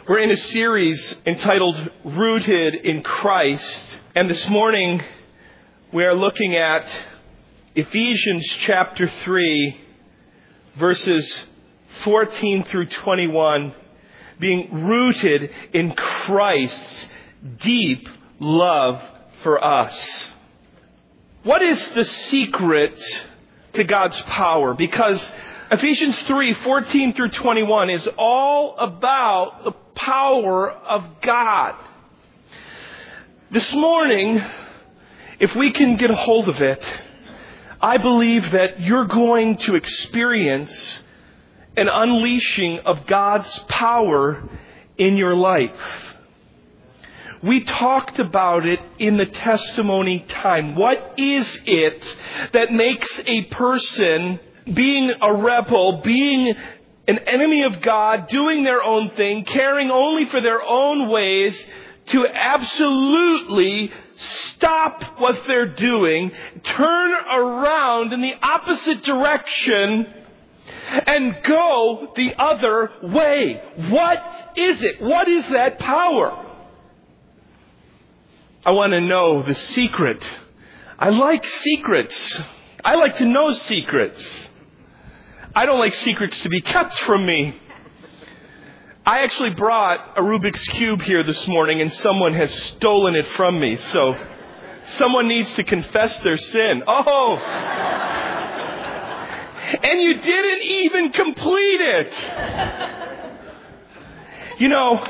We're in a series entitled Rooted in Christ. And this morning we are looking at Ephesians chapter 3, verses 14 through 21, being rooted in Christ's deep love for us. What is the secret to God's power? Because Ephesians 3, 14 through 21 is all about the power of God. This morning, if we can get a hold of it, I believe that you're going to experience an unleashing of God's power in your life. We talked about it in the testimony time. What is it that makes a person being a rebel, being an enemy of God, doing their own thing, caring only for their own ways, to absolutely stop what they're doing, turn around in the opposite direction, and go the other way? What is it? What is that power? I want to know the secret. I like secrets. I like to know secrets. I don't like secrets to be kept from me. I actually brought a Rubik's Cube here this morning and someone has stolen it from me. So someone needs to confess their sin. Oh! And you didn't even complete it. You know,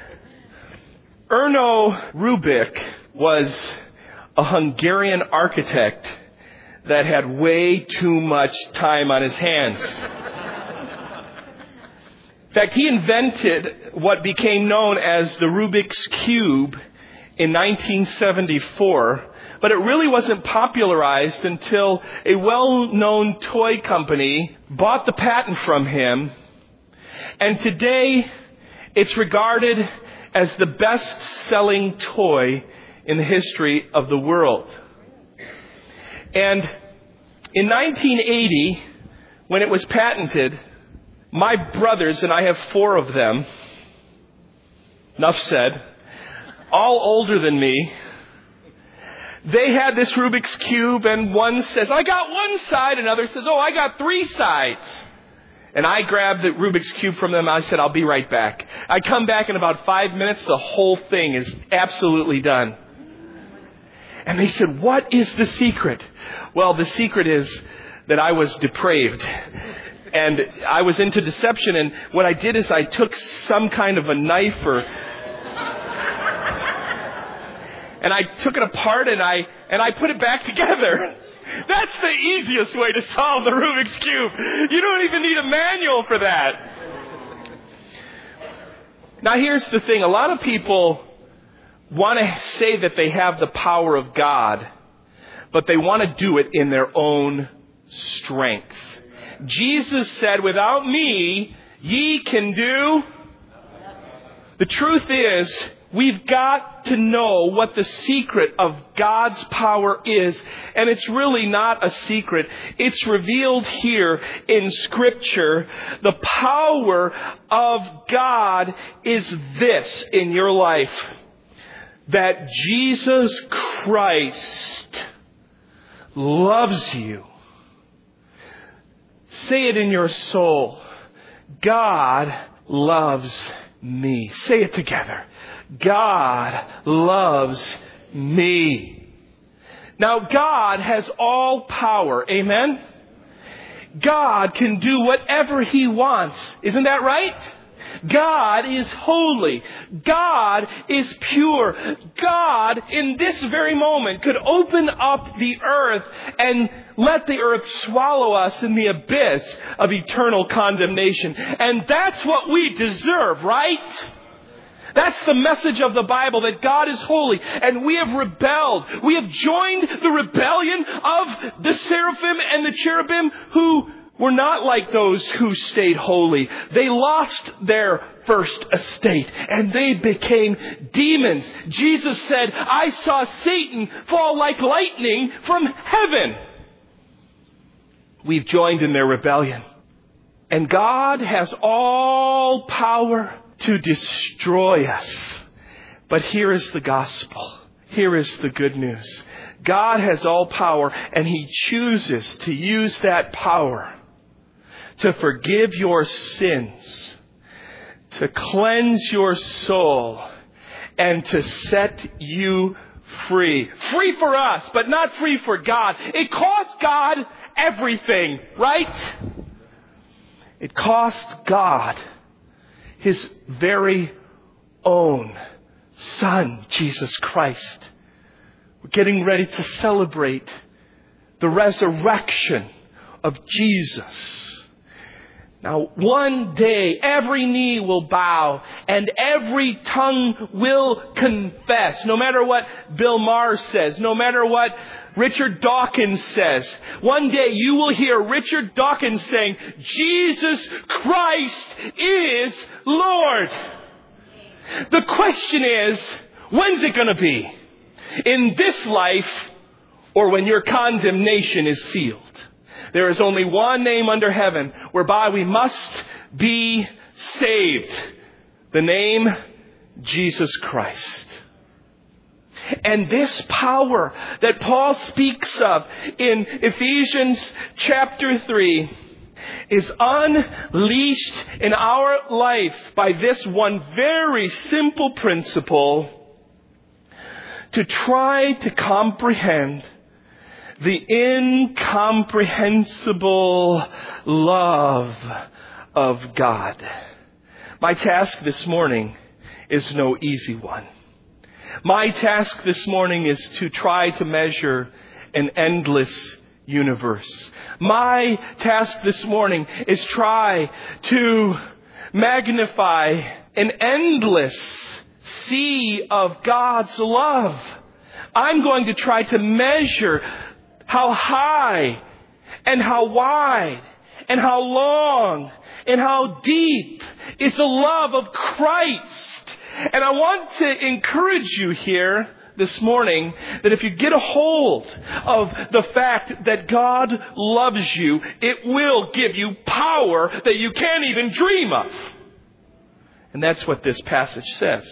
Erno Rubik was a Hungarian architect that had way too much time on his hands. In fact, he invented what became known as the Rubik's Cube in 1974, but it really wasn't popularized until a well-known toy company bought the patent from him, and today it's regarded as the best-selling toy in the history of the world. And in 1980, when it was patented, my brothers, and I have 4 of them, enough said, all older than me, they had this Rubik's Cube, and one says, I got one side, another says, oh, I got 3 sides. And I grabbed the Rubik's Cube from them. I said, I'll be right back. I come back in about 5 minutes. The whole thing is absolutely done. And they said, what is the secret? Well, the secret is that I was depraved. And I was into deception. And what I did is I took some kind of a knife and I took it apart and I put it back together. That's the easiest way to solve the Rubik's Cube. You don't even need a manual for that. Now here's the thing. A lot of people want to say that they have the power of God, but they want to do it in their own strength. Jesus said, without me, ye can do. The truth is, we've got to know what the secret of God's power is. And it's really not a secret. It's revealed here in Scripture. The power of God is this in your life: that Jesus Christ loves you. Say it in your soul. God loves me. Say it together. God loves me. Now, God has all power. Amen? God can do whatever He wants. Isn't that right? God is holy. God is pure. God, in this very moment, could open up the earth and let the earth swallow us in the abyss of eternal condemnation. And that's what we deserve, right? That's the message of the Bible, that God is holy, and we have rebelled. We have joined the rebellion of the seraphim and the cherubim, who were not like those who stayed holy. They lost their first estate, and they became demons. Jesus said, I saw Satan fall like lightning from heaven. We've joined in their rebellion. And God has all power to destroy us. But here is the gospel. Here is the good news. God has all power, and He chooses to use that power to forgive your sins, to cleanse your soul, and to set you free. Free for us, but not free for God. It cost God everything, right? It cost God His very own Son, Jesus Christ. We're getting ready to celebrate the resurrection of Jesus. Now, one day, every knee will bow and every tongue will confess. No matter what Bill Maher says, no matter what Richard Dawkins says, one day you will hear Richard Dawkins saying, Jesus Christ is Lord. The question is, when's it going to be? In this life or when your condemnation is sealed? There is only one name under heaven whereby we must be saved. The name Jesus Christ. And this power that Paul speaks of in Ephesians chapter 3 is unleashed in our life by this one very simple principle: to try to comprehend the incomprehensible love of God. My task this morning is no easy one. My task this morning is to try to measure an endless universe. My task this morning is try to magnify an endless sea of God's love. I'm going to try to measure how high and how wide and how long and how deep is the love of Christ. And I want to encourage you here this morning that if you get a hold of the fact that God loves you, it will give you power that you can't even dream of. And that's what this passage says.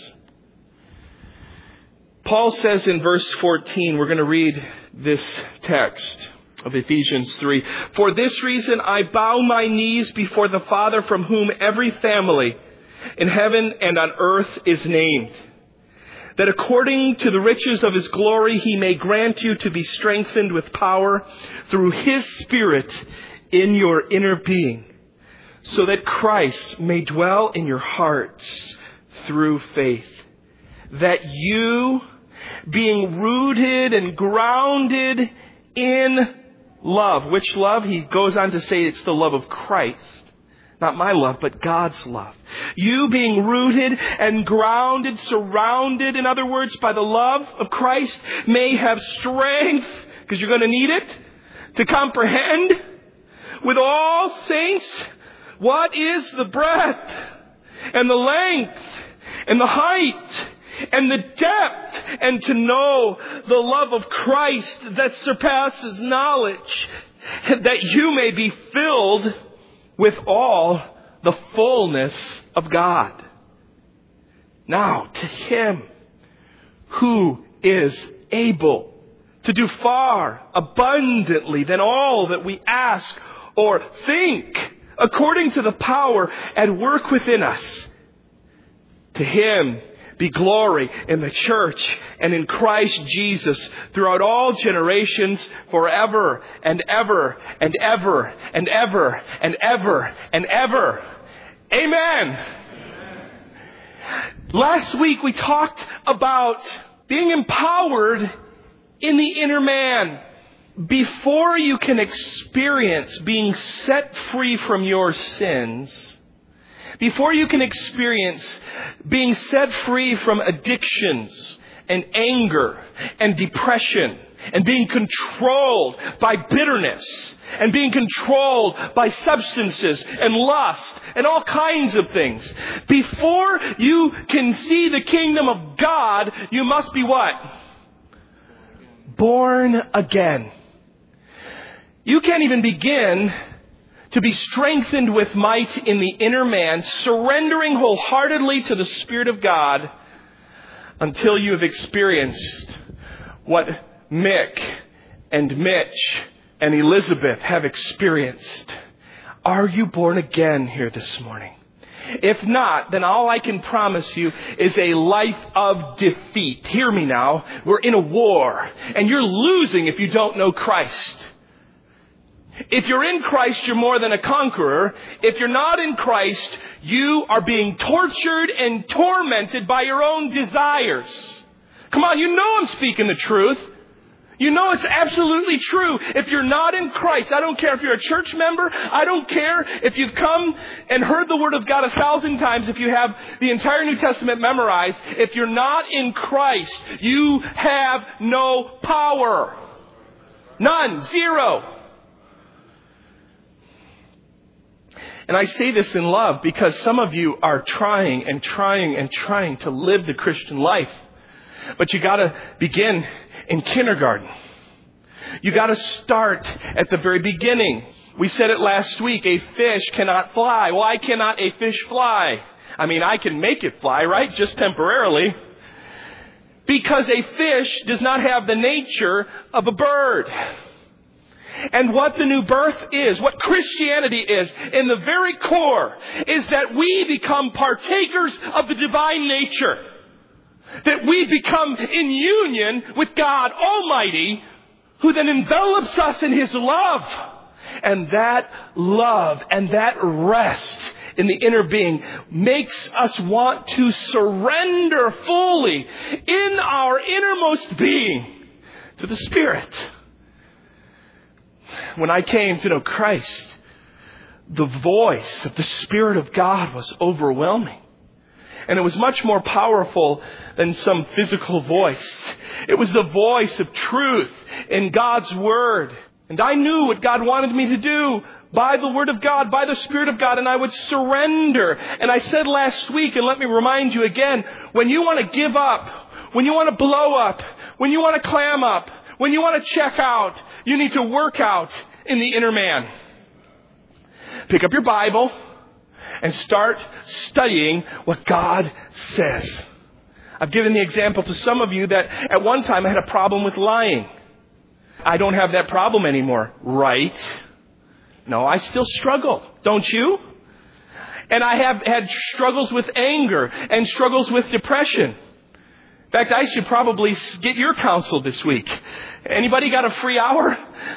Paul says in verse 14, we're going to read this text of Ephesians 3. For this reason I bow my knees before the Father, from whom every family in heaven and on earth is named, that according to the riches of His glory He may grant you to be strengthened with power through His Spirit in your inner being, so that Christ may dwell in your hearts through faith, that you, being rooted and grounded in love. Which love? He goes on to say it's the love of Christ. Not my love, but God's love. You being rooted and grounded, surrounded, in other words, by the love of Christ, may have strength, because you're going to need it, to comprehend with all saints what is the breadth and the length and the height and the depth, and to know the love of Christ that surpasses knowledge, that you may be filled with all the fullness of God. Now, to Him who is able to do far abundantly than all that we ask or think, according to the power at work within us, to Him be glory in the church and in Christ Jesus throughout all generations, forever and ever and ever and ever and ever and ever. Amen. Last week we talked about being empowered in the inner man. Before you can experience being set free from your sins, before you can experience being set free from addictions and anger and depression and being controlled by bitterness and being controlled by substances and lust and all kinds of things, before you can see the kingdom of God, you must be what? Born again. You can't even begin to be strengthened with might in the inner man, surrendering wholeheartedly to the Spirit of God until you have experienced what Mick and Mitch and Elizabeth have experienced. Are you born again here this morning? If not, then all I can promise you is a life of defeat. Hear me now. We're in a war, and you're losing if you don't know Christ. If you're in Christ, you're more than a conqueror. If you're not in Christ, you are being tortured and tormented by your own desires. Come on, you know I'm speaking the truth. You know it's absolutely true. If you're not in Christ, I don't care if you're a church member. I don't care if you've come and heard the Word of God 1,000 times. If you have the entire New Testament memorized. If you're not in Christ, you have no power. None. Zero. And I say this in love because some of you are trying to live the Christian life. But you got to begin in kindergarten. You got to start at the very beginning. We said it last week, a fish cannot fly. Why cannot a fish fly? I mean, I can make it fly, right? Just temporarily. Because a fish does not have the nature of a bird. And what the new birth is, what Christianity is, in the very core, is that we become partakers of the divine nature. That we become in union with God Almighty, who then envelops us in His love. And that love and that rest in the inner being makes us want to surrender fully in our innermost being to the Spirit. When I came to know Christ, the voice of the Spirit of God was overwhelming. And it was much more powerful than some physical voice. It was the voice of truth in God's Word. And I knew what God wanted me to do by the Word of God, by the Spirit of God, and I would surrender. And I said last week, and let me remind you again, when you want to give up, when you want to blow up, when you want to clam up, when you want to check out, you need to work out in the inner man. Pick up your Bible and start studying what God says. I've given the example to some of you that at one time I had a problem with lying. I don't have that problem anymore, right? No, I still struggle, don't you? And I have had struggles with anger and struggles with depression. In fact, I should probably get your counsel this week. Anybody got a free hour?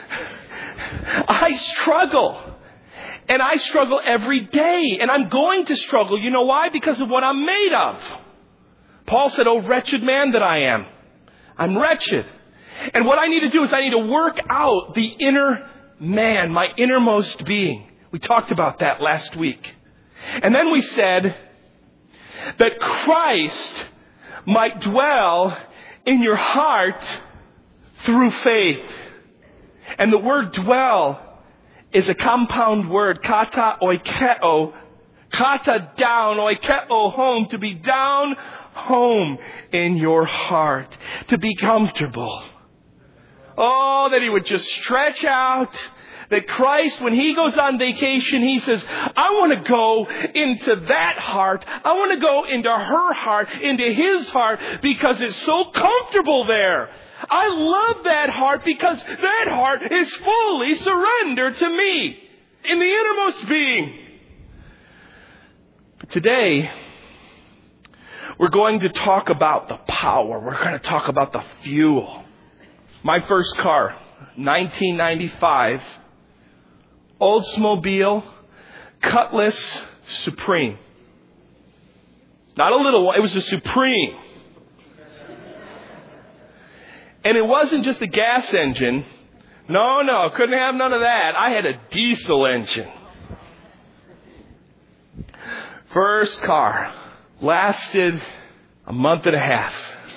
I struggle. And I struggle every day. And I'm going to struggle. You know why? Because of what I'm made of. Paul said, "Oh, wretched man that I am." I'm wretched. And what I need to do is I need to work out the inner man, my innermost being. We talked about that last week. And then we said that Christ might dwell in your heart through faith. And the word dwell is a compound word, kata oikeo. Kata down, oikeo home, to be down home in your heart, to be comfortable. Oh, that He would just stretch out. That Christ, when He goes on vacation, He says, I want to go into that heart. I want to go into her heart, into His heart, because it's so comfortable there. I love that heart because that heart is fully surrendered to me in the innermost being. But today, we're going to talk about the power. We're going to talk about the fuel. My first car, 1995, Oldsmobile Cutlass Supreme. Not a little one, it was a Supreme. And it wasn't just a gas engine. No, couldn't have none of that. I had a diesel engine. First car. Lasted a month and a half.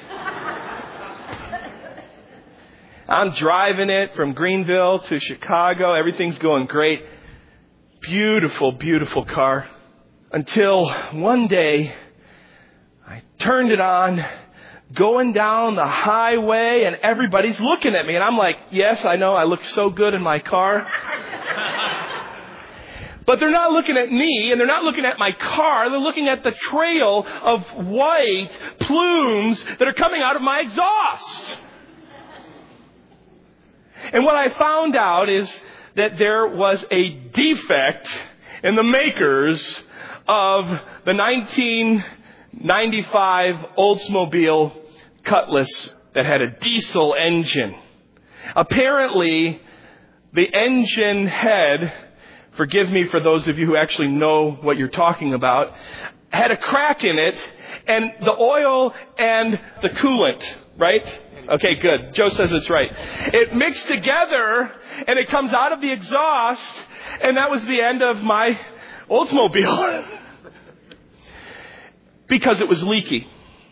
I'm driving it from Greenville to Chicago. Everything's going great. Beautiful, beautiful car. Until one day, I turned it on, going down the highway, and everybody's looking at me. And I'm like, yes, I know, I look so good in my car. But they're not looking at me, and they're not looking at my car. They're looking at the trail of white plumes that are coming out of my exhaust. And what I found out is that there was a defect in the makers of the 1995 Oldsmobile Cutlass that had a diesel engine. Apparently, the engine head, forgive me for those of you who actually know what you're talking about, had a crack in it, and the oil and the coolant, right? Okay, good. Joe says it's right. It mixed together, and it comes out of the exhaust, and that was the end of my Oldsmobile. Because it was leaky.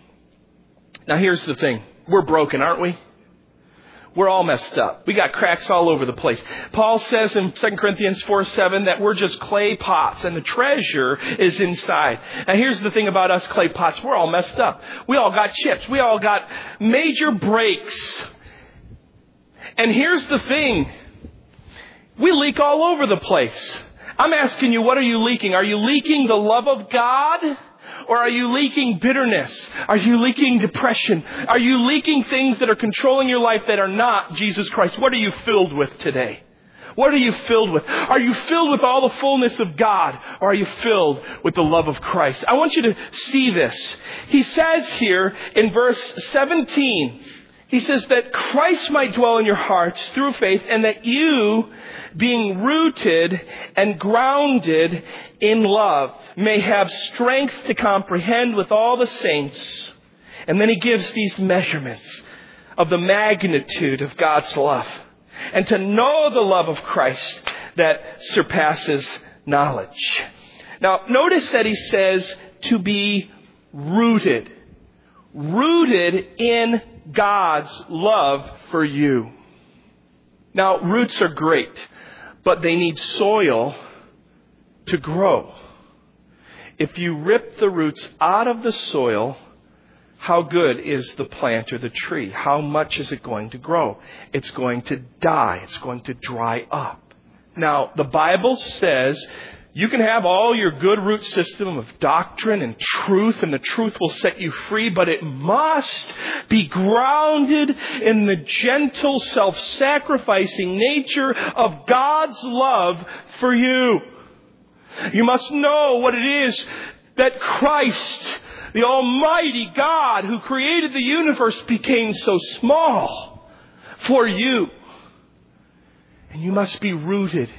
Now here's the thing. We're broken, aren't we? We're all messed up. We got cracks all over the place. Paul says in 2 Corinthians 4:7 that we're just clay pots and the treasure is inside. Now here's the thing about us clay pots. We're all messed up. We all got chips. We all got major breaks. And here's the thing. We leak all over the place. I'm asking you, what are you leaking? Are you leaking the love of God? Or are you leaking bitterness? Are you leaking depression? Are you leaking things that are controlling your life that are not Jesus Christ? What are you filled with today? What are you filled with? Are you filled with all the fullness of God? Or are you filled with the love of Christ? I want you to see this. He says here in verse 17, he says that Christ might dwell in your hearts through faith, and that you, being rooted and grounded in love, may have strength to comprehend with all the saints. And then he gives these measurements of the magnitude of God's love. And to know the love of Christ that surpasses knowledge. Now, notice that he says to be rooted. Rooted in God's love for you. Now, roots are great, but they need soil to grow. If you rip the roots out of the soil, how good is the plant or the tree? How much is it going to grow? It's going to die. It's going to dry up. Now, the Bible says you can have all your good root system of doctrine and truth, and the truth will set you free, but it must be grounded in the gentle, self-sacrificing nature of God's love for you. You must know what it is that Christ, the Almighty God who created the universe, became so small for you. And you must be rooted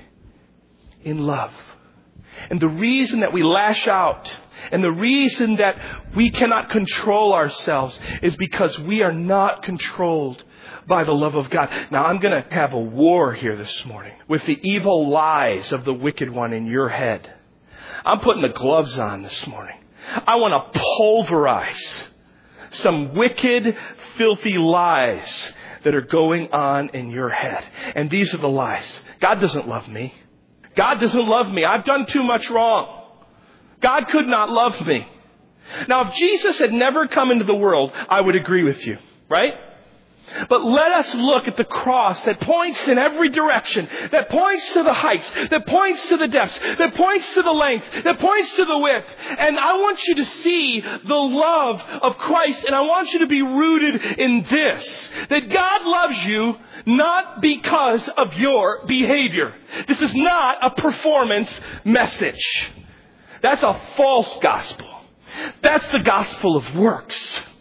in love. And the reason that we lash out and the reason that we cannot control ourselves is because we are not controlled by the love of God. Now, I'm going to have a war here this morning with the evil lies of the wicked one in your head. I'm putting the gloves on this morning. I want to pulverize some wicked, filthy lies that are going on in your head. And these are the lies. God doesn't love me. God doesn't love me. I've done too much wrong. God could not love me. Now, if Jesus had never come into the world, I would agree with you, right? But let us look at the cross that points in every direction, that points to the heights, that points to the depths, that points to the length, that points to the width. And I want you to see the love of Christ, and I want you to be rooted in this, that God loves you not because of your behavior. This is not a performance message. That's a false gospel. That's the gospel of works.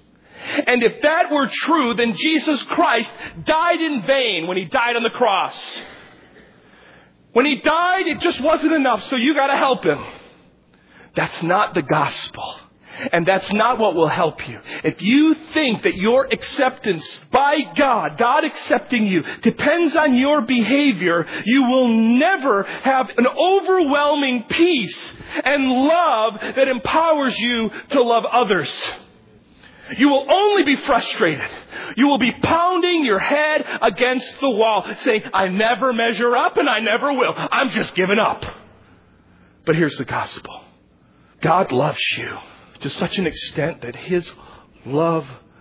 And if that were true, then Jesus Christ died in vain when he died on the cross. When he died, it just wasn't enough, so you got to help him. That's not the gospel. And that's not what will help you. If you think that your acceptance by God, God accepting you, depends on your behavior, you will never have an overwhelming peace and love that empowers you to love others. You will only be frustrated. You will be pounding your head against the wall, saying, I never measure up and I never will. I'm just giving up. But here's the gospel. God loves you to such an extent that his love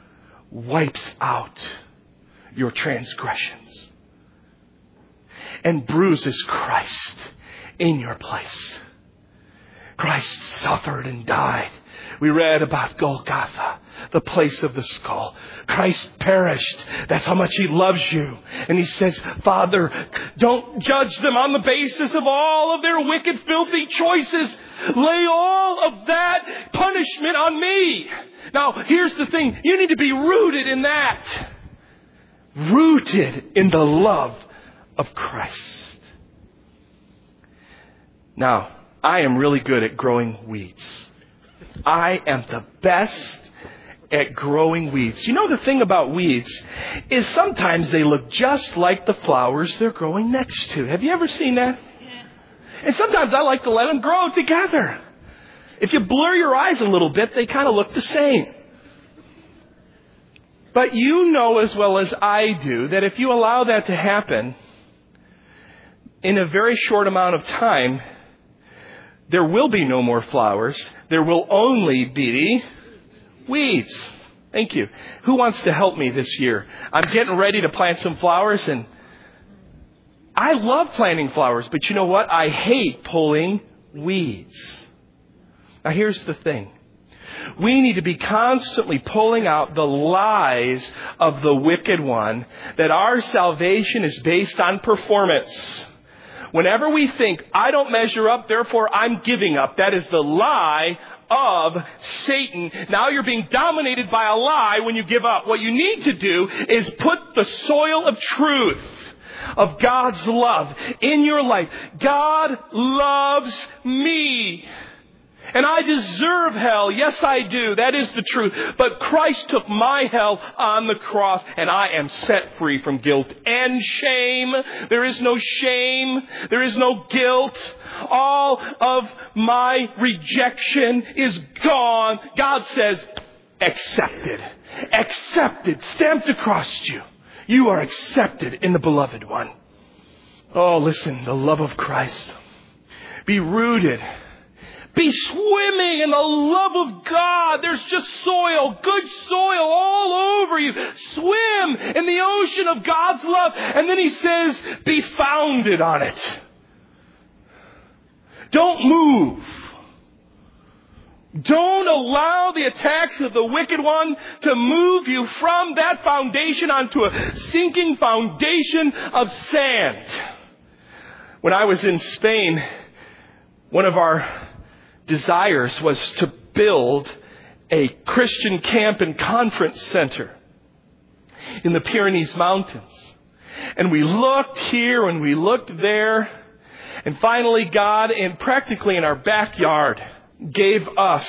wipes out your transgressions and bruises Christ in your place. Christ suffered and died. We read about Golgotha, the place of the skull. Christ perished. That's how much He loves you. And He says, Father, don't judge them on the basis of all of their wicked, filthy choices. Lay all of that punishment on me. Now, here's the thing. You need to be rooted in that. Rooted in the love of Christ. Now, I am really good at growing weeds. I am the best at growing weeds. You know, the thing about weeds is sometimes they look just like the flowers they're growing next to. Have you ever seen that? And sometimes I like to let them grow together. If you blur your eyes a little bit, they kind of look the same. But you know as well as I do that if you allow that to happen, in a very short amount of time, there will be no more flowers. There will only be weeds. Thank you. Who wants to help me this year? I'm getting ready to plant some flowers, and I love planting flowers, but you know what? I hate pulling weeds. Now here's the thing. We need to be constantly pulling out the lies of the wicked one, that our salvation is based on performance. Whenever we think, I don't measure up, therefore I'm giving up, that is the lie of Satan. Now you're being dominated by a lie when you give up. What you need to do is put the soil of truth, of God's love in your life. God loves me. And I deserve hell. Yes, I do. That is the truth. But Christ took my hell on the cross, and I am set free from guilt and shame. There is no shame. There is no guilt. All of my rejection is gone. God says, accepted. Accepted. Stamped across you. You are accepted in the beloved one. Oh, listen, the love of Christ. Be rooted. Be swimming in the love of God. There's just soil, good soil all over you. Swim in the ocean of God's love. And then He says, be founded on it. Don't move. Don't allow the attacks of the wicked one to move you from that foundation onto a sinking foundation of sand. When I was in Spain, one of our desires was to build a Christian camp and conference center in the Pyrenees Mountains. And we looked here and we looked there. And finally God, practically in our backyard, gave us,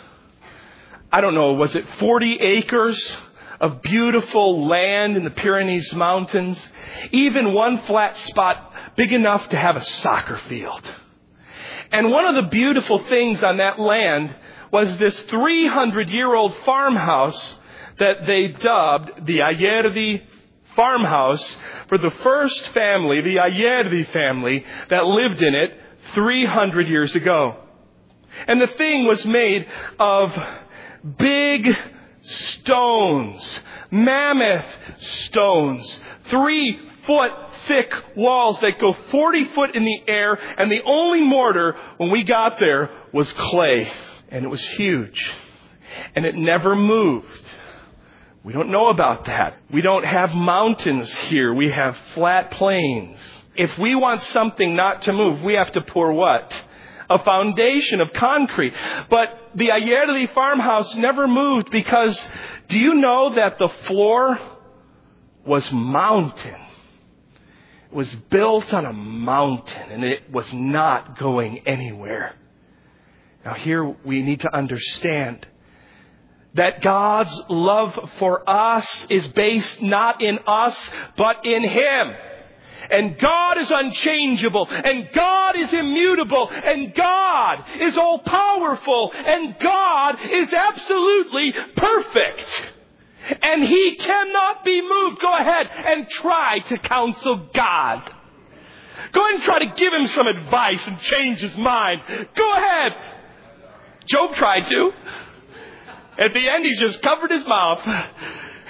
I don't know, was it 40 acres of beautiful land in the Pyrenees Mountains? Even one flat spot big enough to have a soccer field. And one of the beautiful things on that land was this 300-year-old farmhouse that they dubbed the Ayerdi farmhouse for the first family, the Ayerdi family, that lived in it 300 years ago. And the thing was made of big stones, mammoth stones, 3-foot thick walls that go 40 foot in the air, and the only mortar when we got there was clay. And it was huge. And it never moved. We don't know about that. We don't have mountains here. We have flat plains. If we want something not to move, we have to pour what? A foundation of concrete. But the Ayerdi farmhouse never moved because do you know that the floor was mountain? It was built on a mountain and it was not going anywhere. Now here we need to understand that God's love for us is based not in us, but in Him. And God is unchangeable, and God is immutable, and God is all powerful, and God is absolutely perfect. And He cannot be moved. Go ahead and try to counsel God. Go ahead and try to give Him some advice and change His mind. Go ahead. Job tried to. At the end, he just covered his mouth.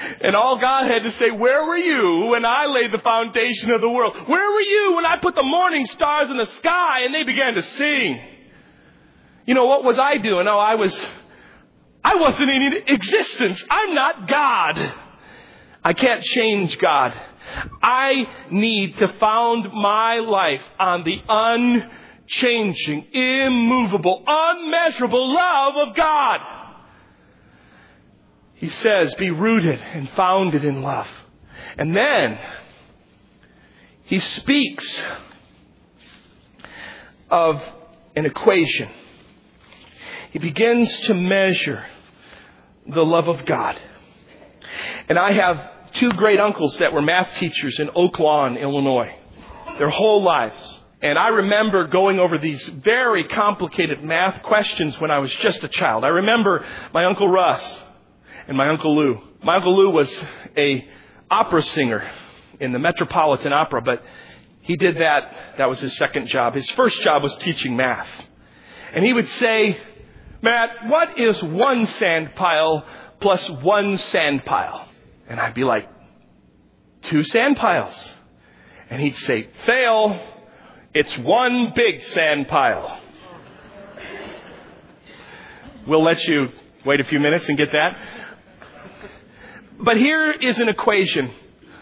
And all God had to say, where were you when I laid the foundation of the world? Where were you when I put the morning stars in the sky and they began to sing? You know, what was I doing? Oh, I wasn't in existence. I'm not God. I can't change God. I need to found my life on the unchanging, immovable, unmeasurable love of God. He says, be rooted and founded in love. And then he speaks of an equation. He begins to measure the love of God. And I have two great uncles that were math teachers in Oak Lawn, Illinois, their whole lives. And I remember going over these very complicated math questions when I was just a child. I remember my Uncle Russ and my Uncle Lou. My Uncle Lou was an opera singer in the Metropolitan Opera, but he did that. That was his second job. His first job was teaching math. And he would say, Matt, what is one sand pile plus one sand pile? And I'd be like, 2 sand piles. And he'd say, fail. It's one big sand pile. We'll let you wait a few minutes and get that. But here is an equation.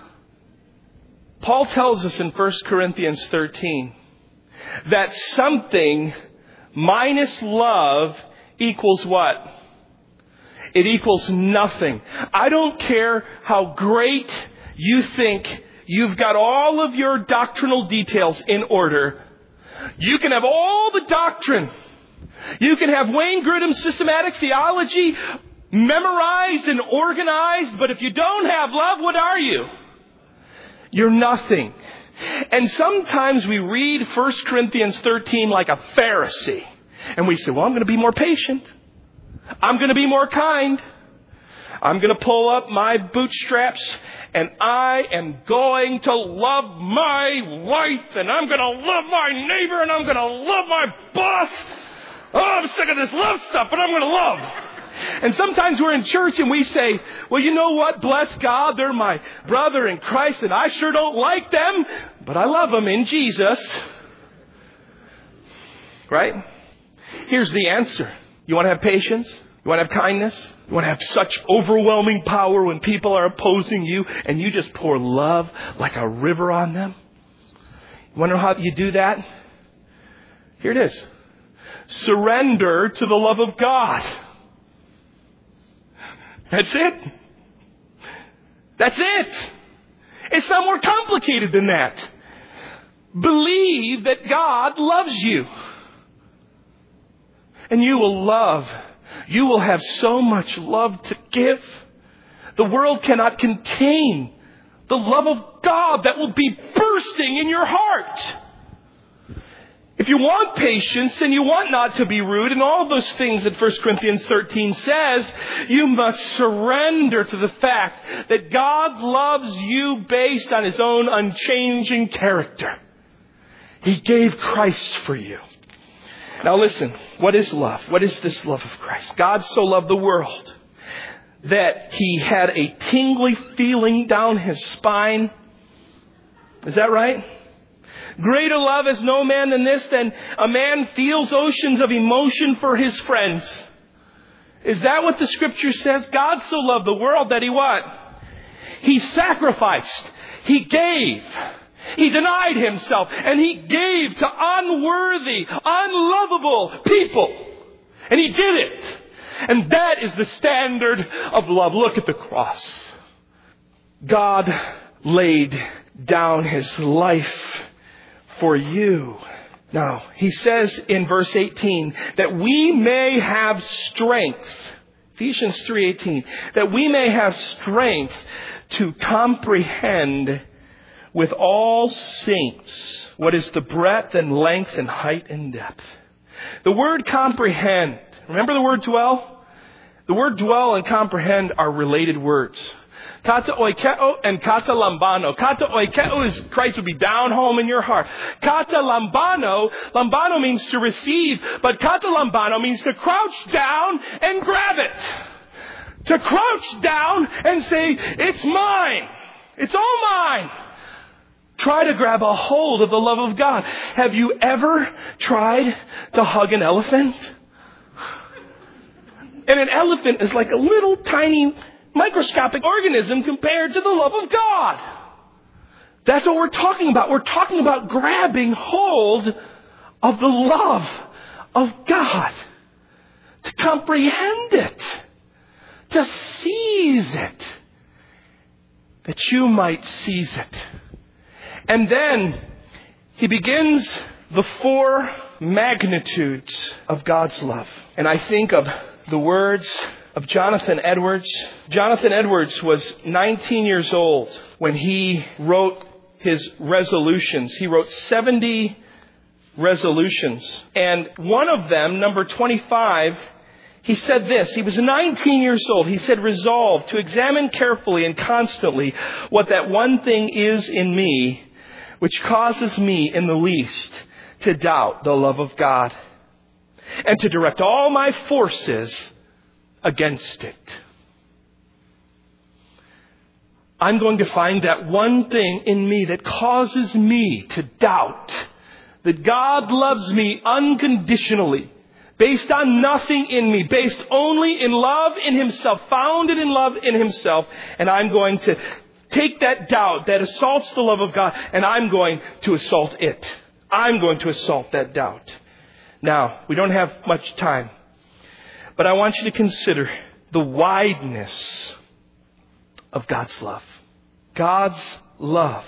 Paul tells us in 1 Corinthians 13 that something minus love equals what? It equals nothing. I don't care how great you think you've got all of your doctrinal details in order. You can have all the doctrine. You can have Wayne Grudem's systematic theology memorized and organized, but if you don't have love, what are you? You're nothing. And sometimes we read 1 Corinthians 13 like a Pharisee. And we say, well, I'm going to be more patient. I'm going to be more kind. I'm going to pull up my bootstraps and I am going to love my wife and I'm going to love my neighbor and I'm going to love my boss. Oh, I'm sick of this love stuff, but I'm going to love. And sometimes we're in church and we say, well, you know what? Bless God. They're my brother in Christ and I sure don't like them, but I love them in Jesus. Right? Here's the answer. You want to have patience? You want to have kindness? You want to have such overwhelming power when people are opposing you and you just pour love like a river on them? You want to know how you do that? Here it is. Surrender to the love of God. That's it. That's it. It's not more complicated than that. Believe that God loves you. And you will love. You will have so much love to give. The world cannot contain the love of God that will be bursting in your heart. If you want patience and you want not to be rude and all those things that 1 Corinthians 13 says, you must surrender to the fact that God loves you based on His own unchanging character. He gave Christ for you. Now listen, what is love? What is this love of Christ? God so loved the world that He had a tingly feeling down His spine. Is that right? Greater love is no man than this, than a man feels oceans of emotion for his friends. Is that what the Scripture says? God so loved the world that He what? He sacrificed. He gave. He denied Himself and He gave to unworthy, unlovable people. And He did it. And that is the standard of love. Look at the cross. God laid down His life for you. Now, He says in verse 18 that we may have strength. Ephesians 3:18. That we may have strength to comprehend with all saints what is the breadth and length and height and depth. The word comprehend. Remember the word dwell? The word dwell and comprehend are related words. Kata oikeo and kata lambano. Kata oikeo is Christ would be down home in your heart. Kata lambano means to receive, but kata lambano means to crouch down and grab it. to crouch down and say, it's mine. It's all mine. Try to grab a hold of the love of God. Have you ever tried to hug an elephant? And an elephant is like a little tiny microscopic organism compared to the love of God. That's what we're talking about. We're talking about grabbing hold of the love of God. To comprehend it. To seize it. That you might seize it. And then he begins the 4 magnitudes of God's love. And I think of the words of Jonathan Edwards. Jonathan Edwards was 19 years old when he wrote his resolutions. He wrote 70 resolutions. And one of them, number 25, he said this. He was 19 years old. He said, resolve to examine carefully and constantly what that one thing is in me which causes me in the least to doubt the love of God and to direct all my forces against it. I'm going to find that one thing in me that causes me to doubt that God loves me unconditionally, based on nothing in me, based only in love in Himself, founded in love in Himself, and I'm going to take that doubt that assaults the love of God, and I'm going to assault it. I'm going to assault that doubt. Now, we don't have much time, but I want you to consider the wideness of God's love. God's love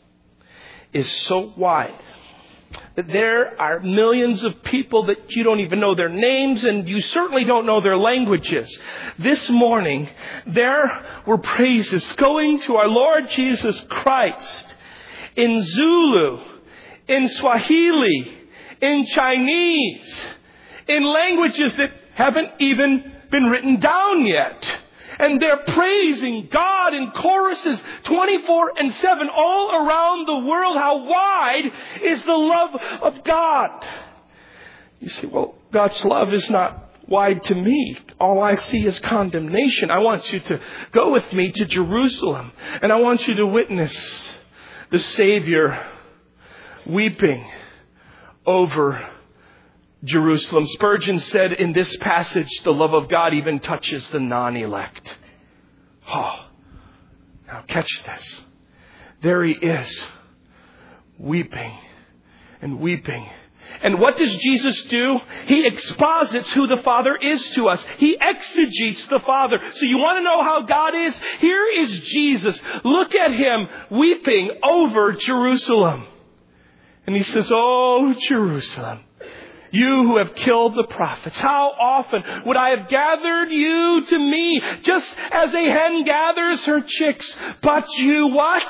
is so wide that there are millions of people that you don't even know their names, and you certainly don't know their languages. This morning, there were praises going to our Lord Jesus Christ in Zulu, in Swahili, in Chinese, in languages that haven't even been written down yet. And they're praising God in choruses 24/7 all around the world. How wide is the love of God? You say, well, God's love is not wide to me. All I see is condemnation. I want you to go with me to Jerusalem. And I want you to witness the Savior weeping over Jerusalem. Spurgeon said in this passage, the love of God even touches the non-elect. Oh, now catch this. There He is, weeping and weeping. And what does Jesus do? He exposits who the Father is to us. He exegetes the Father. So you want to know how God is? Here is Jesus. Look at Him weeping over Jerusalem. And He says, oh, Jerusalem, you who have killed the prophets, how often would I have gathered you to me, just as a hen gathers her chicks? But you what?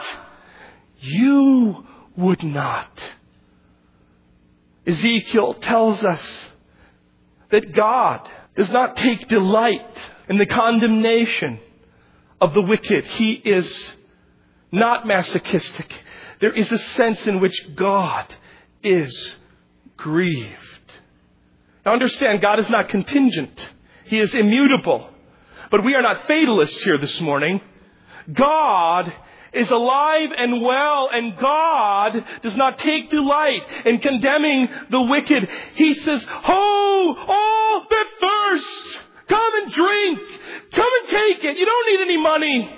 You would not. Ezekiel tells us that God does not take delight in the condemnation of the wicked. He is not masochistic. There is a sense in which God is grieved. Now understand, God is not contingent. He is immutable. But we are not fatalists here this morning. God is alive and well, and God does not take delight in condemning the wicked. He says, "Ho, all that thirst, come and drink. Come and take it. You don't need any money."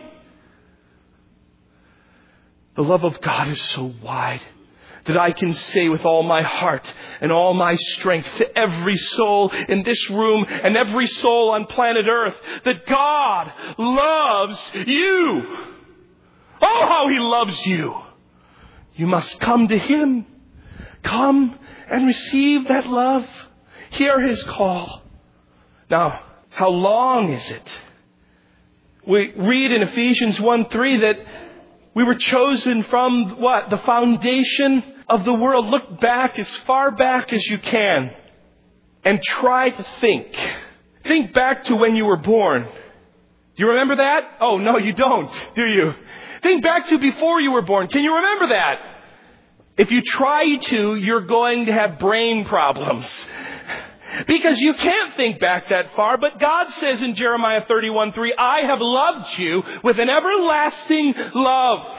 The love of God is so wide that I can say with all my heart and all my strength to every soul in this room and every soul on planet Earth that God loves you. Oh, how He loves you. You must come to Him. Come and receive that love. Hear His call. Now, how long is it? We read in Ephesians 1:3 that we were chosen from what? The foundation of the world. Look back as far back as you can and try to think. Think back to when you were born. Do you remember that? Oh, no, you don't, do you? Think back to before you were born. Can you remember that? If you try to, you're going to have brain problems. Because you can't think back that far, but God says in Jeremiah 31:3, I have loved you with an everlasting love.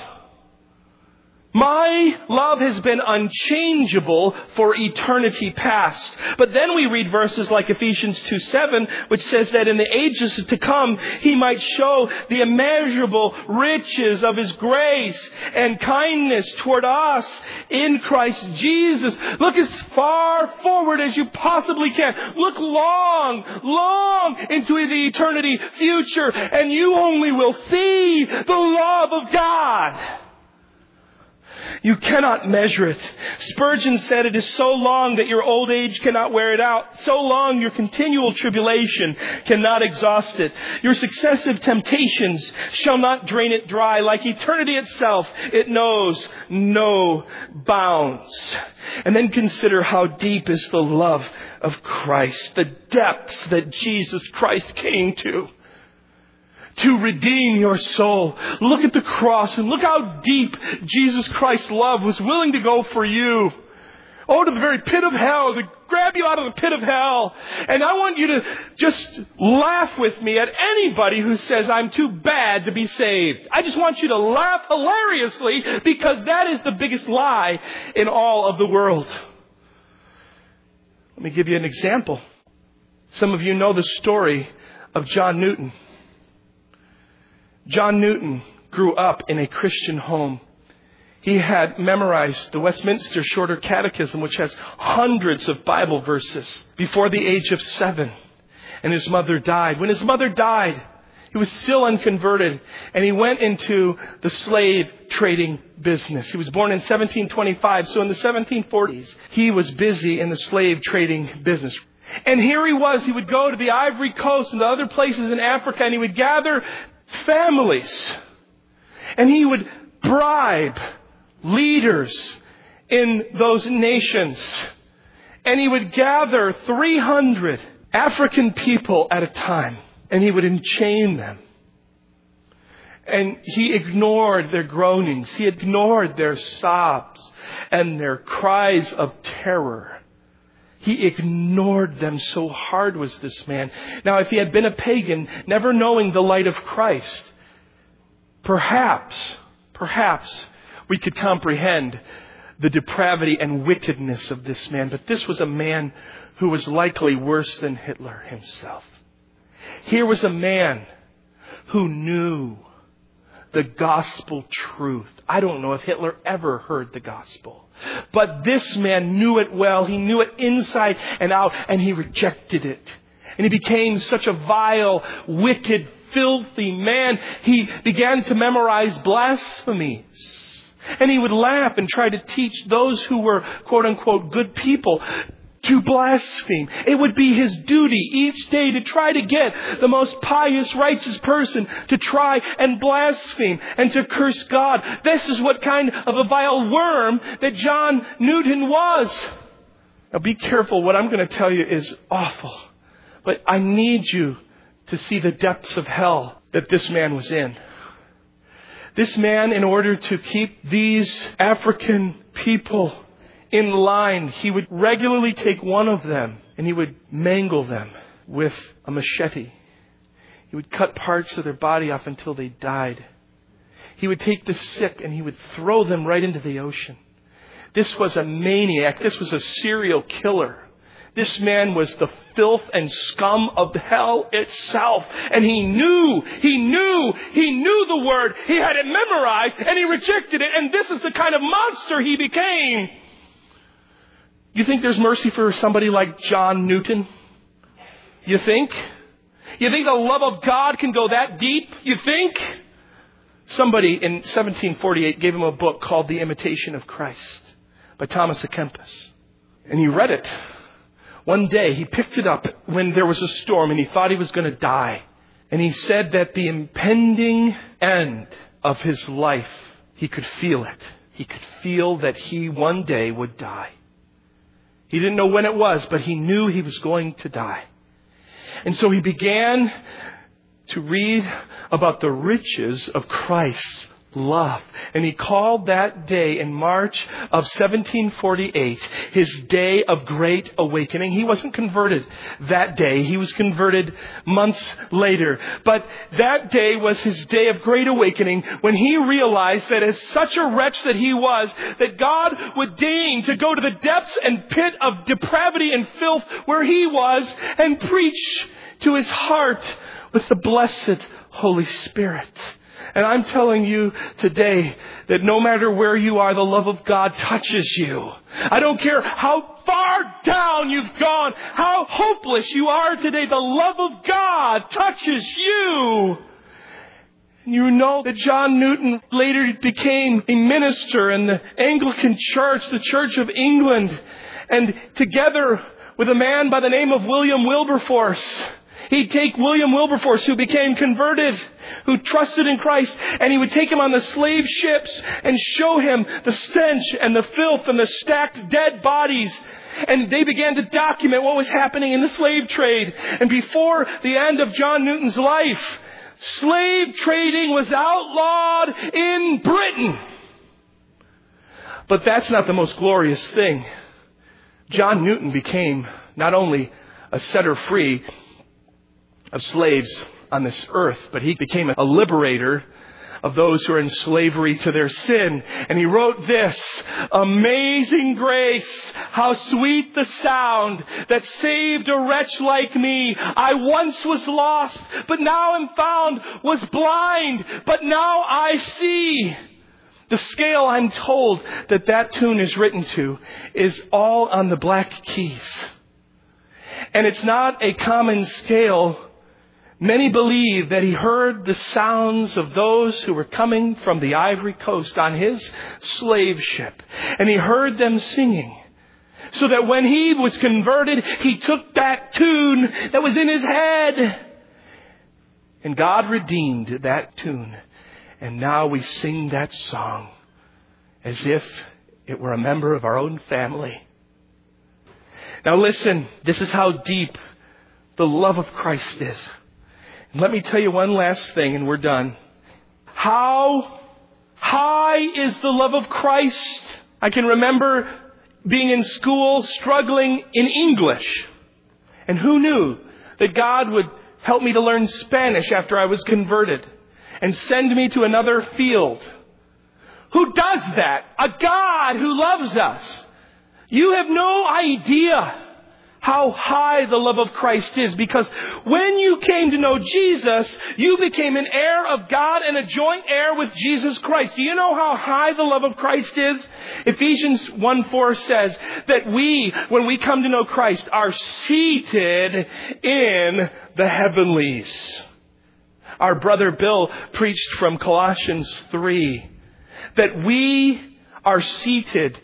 My love has been unchangeable for eternity past. But then we read verses like Ephesians 2:7, which says that in the ages to come, He might show the immeasurable riches of His grace and kindness toward us in Christ Jesus. Look as far forward as you possibly can. Look long into the eternity future, and you only will see the love of God. You cannot measure it. Spurgeon said it is so long that your old age cannot wear it out. So long your continual tribulation cannot exhaust it. Your successive temptations shall not drain it dry. Like eternity itself, it knows no bounds. And then consider how deep is the love of Christ. The depths that Jesus Christ came to redeem your soul. Look at the cross and look how deep Jesus Christ's love was willing to go for you. Oh, to the very pit of hell, to grab you out of the pit of hell. And I want you to just laugh with me at anybody who says I'm too bad to be saved. I just want you to laugh hilariously, because that is the biggest lie in all of the world. Let me give you an example. Some of you know the story of John Newton. John Newton grew up in a Christian home. He had memorized the Westminster Shorter Catechism, which has hundreds of Bible verses, before the age of 7. And his mother died. When his mother died, he was still unconverted, and he went into the slave trading business. He was born in 1725, so in the 1740s, he was busy in the slave trading business. And here he was. He would go to the Ivory Coast and to other places in Africa, and he would gather families. And he would bribe leaders in those nations. And he would gather 300 African people at a time. And he would enchain them. And he ignored their groanings. He ignored their sobs and their cries of terror. He ignored them, so hard was this man. Now, if he had been a pagan, never knowing the light of Christ, perhaps we could comprehend the depravity and wickedness of this man. But this was a man who was likely worse than Hitler himself. Here was a man who knew the gospel truth. I don't know if Hitler ever heard the gospel. But this man knew it well. He knew it inside and out, and he rejected it. And he became such a vile, wicked, filthy man. He began to memorize blasphemies. And he would laugh and try to teach those who were, quote unquote, good people to blaspheme. It would be his duty each day to try to get the most pious, righteous person to try and blaspheme and to curse God. This is what kind of a vile worm that John Newton was. Now be careful. What I'm going to tell you is awful. But I need you to see the depths of hell that this man was in. This man, in order to keep these African people in line, he would regularly take one of them and he would mangle them with a machete. He would cut parts of their body off until they died. He would take the sick and he would throw them right into the ocean. This was a maniac. This was a serial killer. This man was the filth and scum of hell itself. And he knew the word. He had it memorized and he rejected it. And this is the kind of monster he became. You think there's mercy for somebody like John Newton? You think? You think the love of God can go that deep? You think? Somebody in 1748 gave him a book called The Imitation of Christ by Thomas à Kempis. And he read it. One day he picked it up when there was a storm and he thought he was going to die. And he said that the impending end of his life, he could feel it. He could feel that he one day would die. He didn't know when it was, but he knew he was going to die. And so he began to read about the riches of Christ's love. And he called that day in March of 1748 his day of great awakening. He wasn't converted that day. He was converted months later. But that day was his day of great awakening when he realized that as such a wretch that he was, that God would deign to go to the depths and pit of depravity and filth where he was and preach to his heart with the blessed Holy Spirit. And I'm telling you today that no matter where you are, the love of God touches you. I don't care how far down you've gone, how hopeless you are today, the love of God touches you. You know that John Newton later became a minister in the Anglican Church, the Church of England. And together with a man by the name of William Wilberforce, he'd take William Wilberforce, who became converted, who trusted in Christ, and he would take him on the slave ships and show him the stench and the filth and the stacked dead bodies. And they began to document what was happening in the slave trade. And before the end of John Newton's life, slave trading was outlawed in Britain. But that's not the most glorious thing. John Newton became not only a setter free of slaves on this earth, but he became a liberator of those who are in slavery to their sin. And he wrote this: "Amazing grace, how sweet the sound that saved a wretch like me. I once was lost, but now am found, was blind, but now I see." The scale, I'm told, that tune is written to is all on the Black Keys. And it's not a common scale. Many believe that he heard the sounds of those who were coming from the Ivory Coast on his slave ship. And he heard them singing. So that when he was converted, he took that tune that was in his head. And God redeemed that tune. And now we sing that song as if it were a member of our own family. Now listen, this is how deep the love of Christ is. Let me tell you one last thing and we're done. How high is the love of Christ? I can remember being in school struggling in English. And who knew that God would help me to learn Spanish after I was converted and send me to another field? Who does that? A God who loves us. You have no idea how high the love of Christ is, because when you came to know Jesus, you became an heir of God and a joint heir with Jesus Christ. Do you know how high the love of Christ is? Ephesians 1:4 says that we, when we come to know Christ, are seated in the heavenlies. Our brother Bill preached from Colossians 3 that we are seated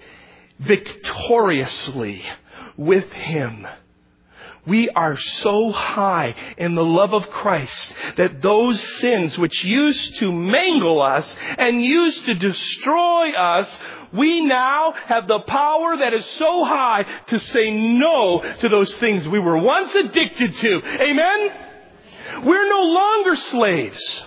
victoriously with Him. We are so high in the love of Christ that those sins which used to mangle us and used to destroy us, we now have the power that is so high to say no to those things we were once addicted to. Amen? We're no longer slaves.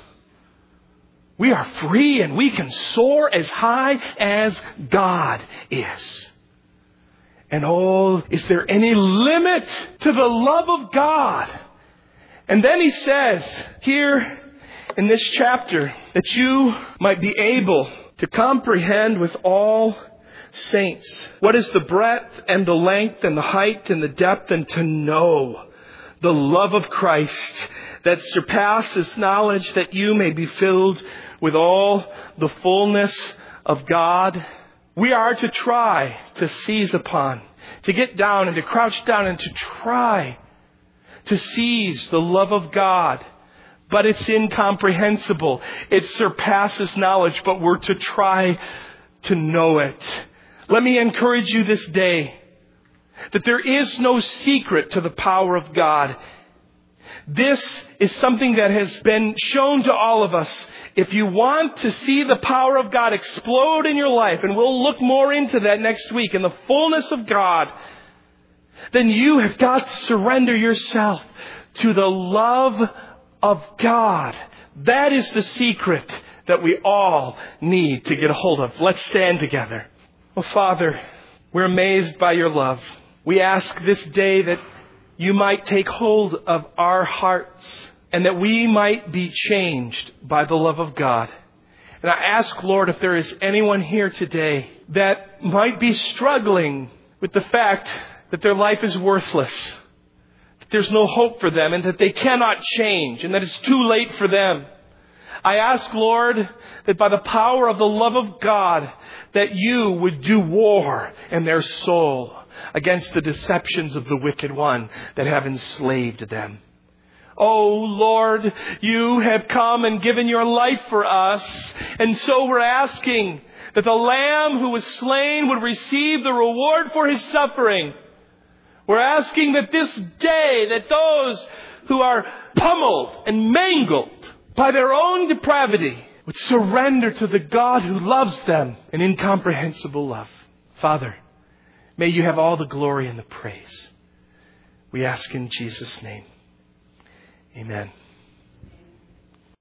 We are free and we can soar as high as God is. And oh, is there any limit to the love of God? And then he says here in this chapter that you might be able to comprehend with all saints what is the breadth and the length and the height and the depth, and to know the love of Christ that surpasses knowledge, that you may be filled with all the fullness of God. We are to try to seize upon, to get down and to crouch down and to try to seize the love of God. But it's incomprehensible. It surpasses knowledge, but we're to try to know it. Let me encourage you this day that there is no secret to the power of God. This is something that has been shown to all of us. If you want to see the power of God explode in your life, and we'll look more into that next week, in the fullness of God, then you have got to surrender yourself to the love of God. That is the secret. that we all need to get a hold of. Let's stand together. Oh, Father, we're amazed by your love. We ask this day that you might take hold of our hearts and that we might be changed by the love of God. And I ask, Lord, if there is anyone here today that might be struggling with the fact that their life is worthless, that there's no hope for them, and that they cannot change, and that it's too late for them. I ask, Lord, that by the power of the love of God, that you would do war in their soul against the deceptions of the wicked one that have enslaved them. Oh, Lord, you have come and given your life for us, and so we're asking that the Lamb who was slain would receive the reward for his suffering. We're asking that this day, that those who are pummeled and mangled by their own depravity would surrender to the God who loves them in incomprehensible love. Father, may you have all the glory and the praise. We ask in Jesus' name. Amen.